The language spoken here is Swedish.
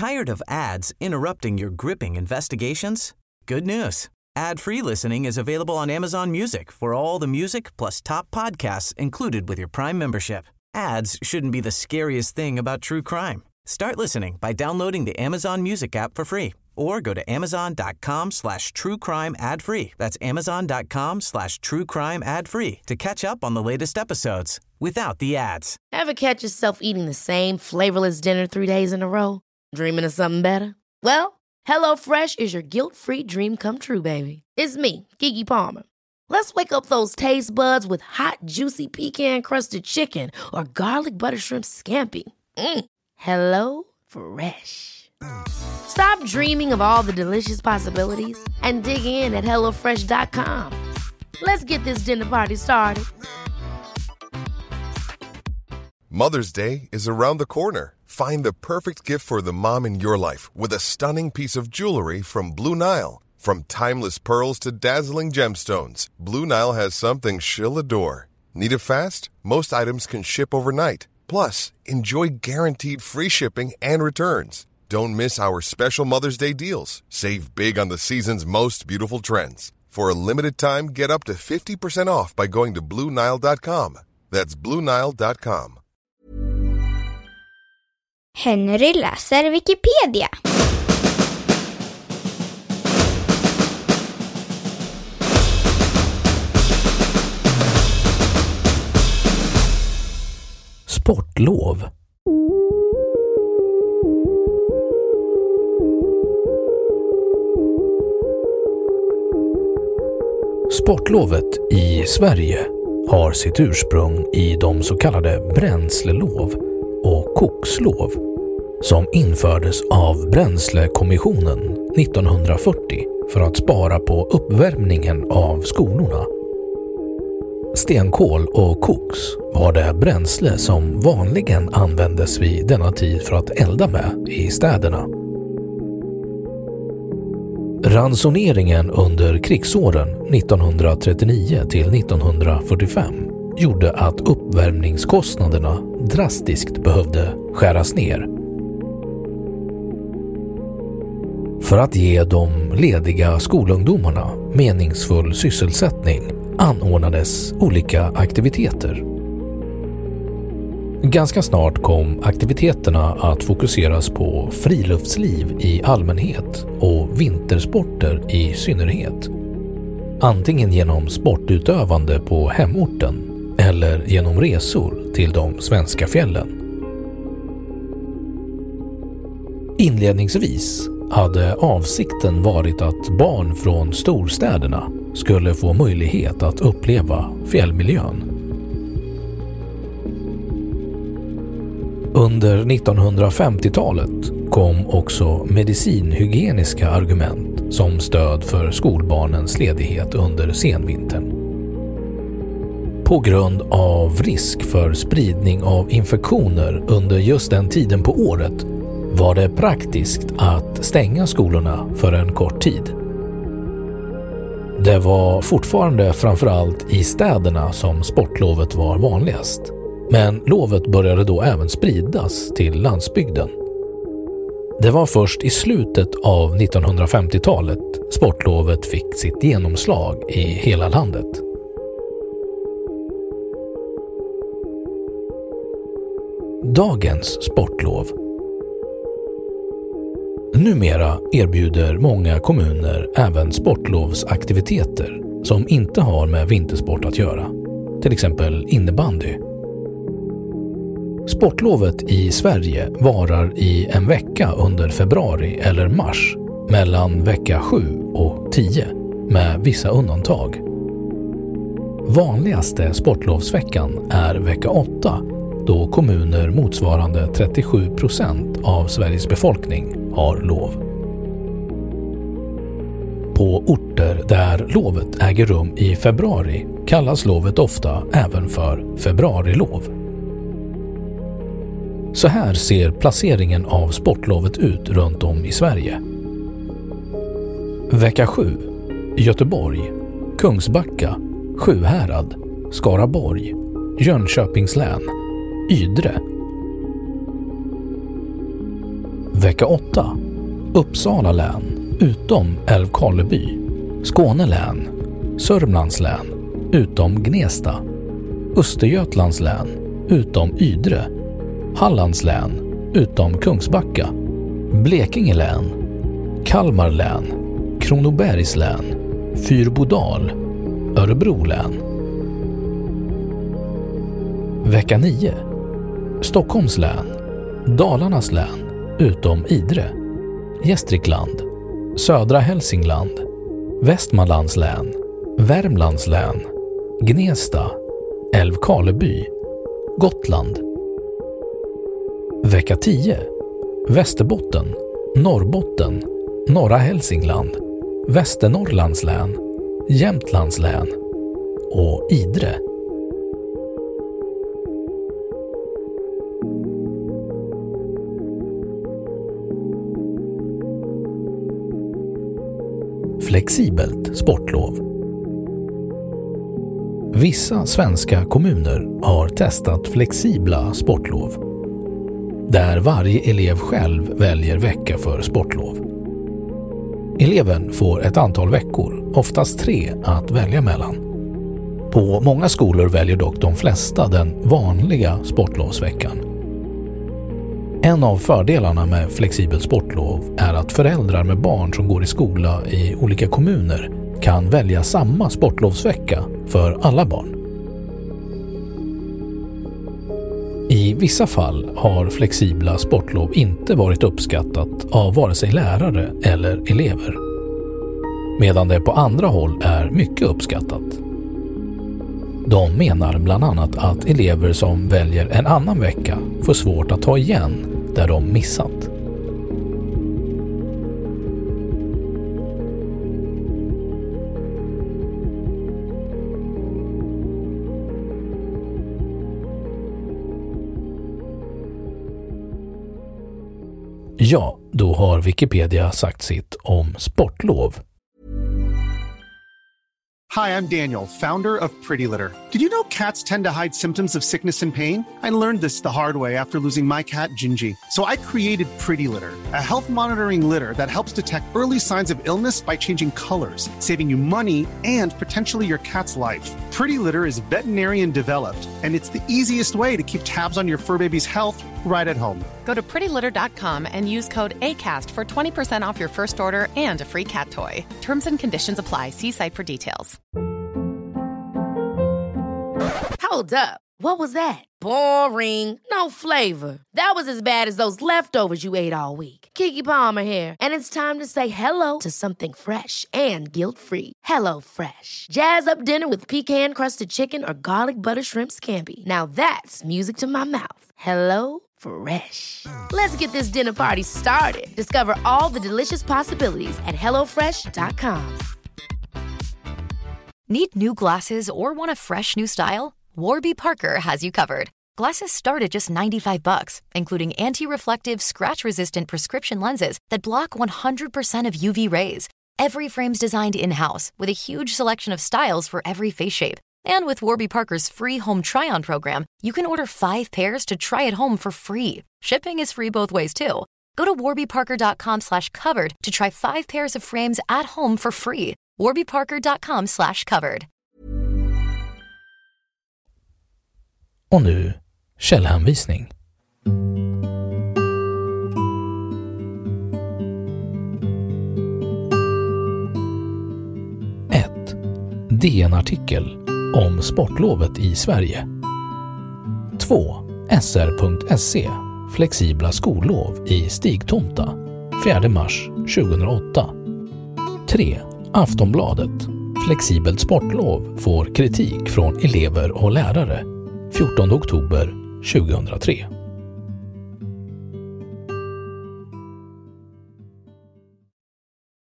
Tired of ads interrupting your gripping investigations? Good news. Ad-free listening is available on Amazon Music for all the music plus top podcasts included with your Prime membership. Ads shouldn't be the scariest thing about true crime. Start listening by downloading the Amazon Music app for free or go to amazon.com/truecrime ad-free. That's amazon.com/truecrime ad-free to catch up on the latest episodes without the ads. Ever catch yourself eating the same flavorless dinner 3 days in a row? Dreaming of something better? Well, HelloFresh is your guilt-free dream come true, baby. It's me, Keke Palmer. Let's wake up those taste buds with hot, juicy pecan-crusted chicken or garlic butter shrimp scampi. Hello Fresh. Stop dreaming of all the delicious possibilities and dig in at HelloFresh.com. Let's get this dinner party started. Mother's Day is around the corner. Find the perfect gift for the mom in your life with a stunning piece of jewelry from Blue Nile. From timeless pearls to dazzling gemstones, Blue Nile has something she'll adore. Need it fast? Most items can ship overnight. Plus, enjoy guaranteed free shipping and returns. Don't miss our special Mother's Day deals. Save big on the season's most beautiful trends. For a limited time, get up to 50% off by going to BlueNile.com. That's BlueNile.com. Henry läser Wikipedia. Sportlov. Sportlovet i Sverige har sitt ursprung i de så kallade bränslelov och kokslov som infördes av Bränslekommissionen 1940 för att spara på uppvärmningen av skolorna. Stenkol och koks var det bränsle som vanligen användes vid denna tid för att elda med i städerna. Ransoneringen under krigsåren 1939 till 1945 gjorde att uppvärmningskostnaderna drastiskt behövde skäras ner. För att ge de lediga skolungdomarna meningsfull sysselsättning anordnades olika aktiviteter. Ganska snart kom aktiviteterna att fokuseras på friluftsliv i allmänhet och vintersporter i synnerhet. Antingen genom sportutövande på hemorten eller genom resor till de svenska fjällen. Inledningsvis hade avsikten varit att barn från storstäderna skulle få möjlighet att uppleva fjällmiljön. Under 1950-talet kom också medicinhygieniska argument som stöd för skolbarnens ledighet under senvintern. På grund av risk för spridning av infektioner under just den tiden på året var det praktiskt att stänga skolorna för en kort tid. Det var fortfarande framförallt i städerna som sportlovet var vanligast. Men lovet började då även spridas till landsbygden. Det var först i slutet av 1950-talet sportlovet fick sitt genomslag i hela landet. Dagens sportlov. Numera erbjuder många kommuner även sportlovsaktiviteter som inte har med vintersport att göra, till exempel innebandy. Sportlovet i Sverige varar i en vecka under februari eller mars, mellan vecka 7 och 10, med vissa undantag. Vanligaste sportlovsveckan är vecka 8, då kommuner motsvarande 37% av Sveriges befolkning har lov. På orter där lovet äger rum i februari kallas lovet ofta även för februarilov. Så här ser placeringen av sportlovet ut runt om i Sverige. Vecka 7, Göteborg, Kungsbacka, Sjuhärad, Skaraborg, Jönköpings län, Ydre. Vecka 8. Uppsala län utom Älvkarleby, Skåne län, Sörmlands län utom Gnesta, Östergötlands län utom Ydre, Hallands län utom Kungsbacka, Blekinge län, Kalmar län, Kronobergs län, Fyrbodal, Örebro län. Vecka 9. Stockholms län, Dalarnas län utom Idre, Gästrikland, Södra Hälsingland, Västmanlands län, Värmlands län, Gnesta, Älvkarleby, Gotland. Vecka 10. Västerbotten, Norrbotten, Norra Hälsingland, Västernorrlands län, Jämtlands län och Idre. Flexibelt sportlov. Vissa svenska kommuner har testat flexibla sportlov, där varje elev själv väljer vecka för sportlov. Eleven får ett antal veckor, oftast 3, att välja mellan. På många skolor väljer dock de flesta den vanliga sportlovsveckan. En av fördelarna med flexibelt sportlov är att föräldrar med barn som går i skola i olika kommuner kan välja samma sportlovsvecka för alla barn. I vissa fall har flexibla sportlov inte varit uppskattat av vare sig lärare eller elever, medan det på andra håll är mycket uppskattat. De menar bland annat att elever som väljer en annan vecka får svårt att ta igen där de missat. Ja, då har Wikipedia sagt sitt om sportlov. Hi, I'm Daniel, founder of Pretty Litter. Did you know cats tend to hide symptoms of sickness and pain? I learned this the hard way after losing my cat, Gingy. So I created Pretty Litter, a health monitoring litter that helps detect early signs of illness by changing colors, saving you money and potentially your cat's life. Pretty Litter is veterinarian developed, and it's the easiest way to keep tabs on your fur baby's health right at home. Go to prettylitter.com and use code ACAST for 20% off your first order and a free cat toy. Terms and conditions apply. See site for details. Hold up. What was that? Boring. No flavor. That was as bad as those leftovers you ate all week. Keke Palmer here, and it's time to say hello to something fresh and guilt-free. Hello Fresh. Jazz up dinner with pecan-crusted chicken or garlic butter shrimp scampi. Now that's music to my mouth. Hello Fresh. Let's get this dinner party started. Discover all the delicious possibilities at hellofresh.com. Need new glasses or want a fresh new style? Warby Parker has you covered. Glasses start at just $95, including anti-reflective, scratch-resistant prescription lenses that block 100% of UV rays. Every frame's designed in-house with a huge selection of styles for every face shape. And with Warby Parker's free home try-on program, you can order 5 pairs to try at home for free. Shipping is free both ways, too. Go to warbyparker.com/covered to try 5 pairs of frames at home for free. warbyparker.com/covered. Och nu källhänvisning. 1. DN-artikel om sportlovet i Sverige. 2. SR.se Flexibla skollov i Stigtomta 4 mars 2008. 3. Aftonbladet Flexibelt sportlov får kritik från elever och lärare 14 oktober 2003.